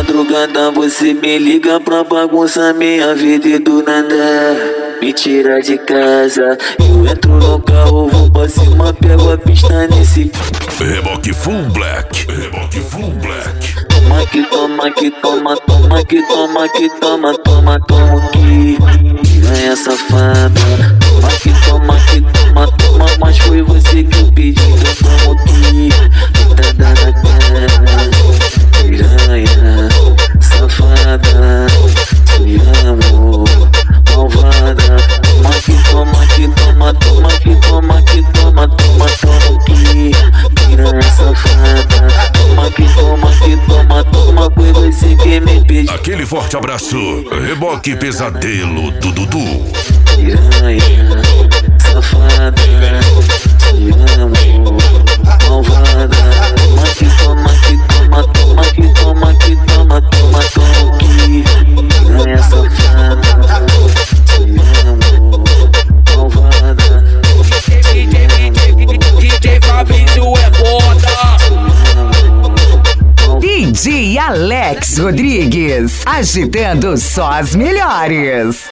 madrugada você me liga pra bagunçar minha vida e do nada me tira de casa. Eu entro no carro, vou pra cima, pego a pista nesse Reboque Full Black. Reboque Full Black. Toma que toma que toma, toma que toma que toma, toma, toma que piranha safada. Toma que toma que toma, toma, mas foi você que eu pedi, então toma que tá dando cara. Piranha safada, te amo, malvada. Toma que toma que toma, toma que toma que toma, toma, toma que piranha safada. Toma que toma que toma, toma, foi você que me pediu. Aquele forte abraço. Reboque Pesadelo do Dudu. Piranha safada, te amo, malvada. Toma que toma que toma, toma que toma que toma, toma, toma que piranha safada, te amo, malvada. DJ Fabrício é foda. DJ Alex Rodrigues, agitando só as melhores.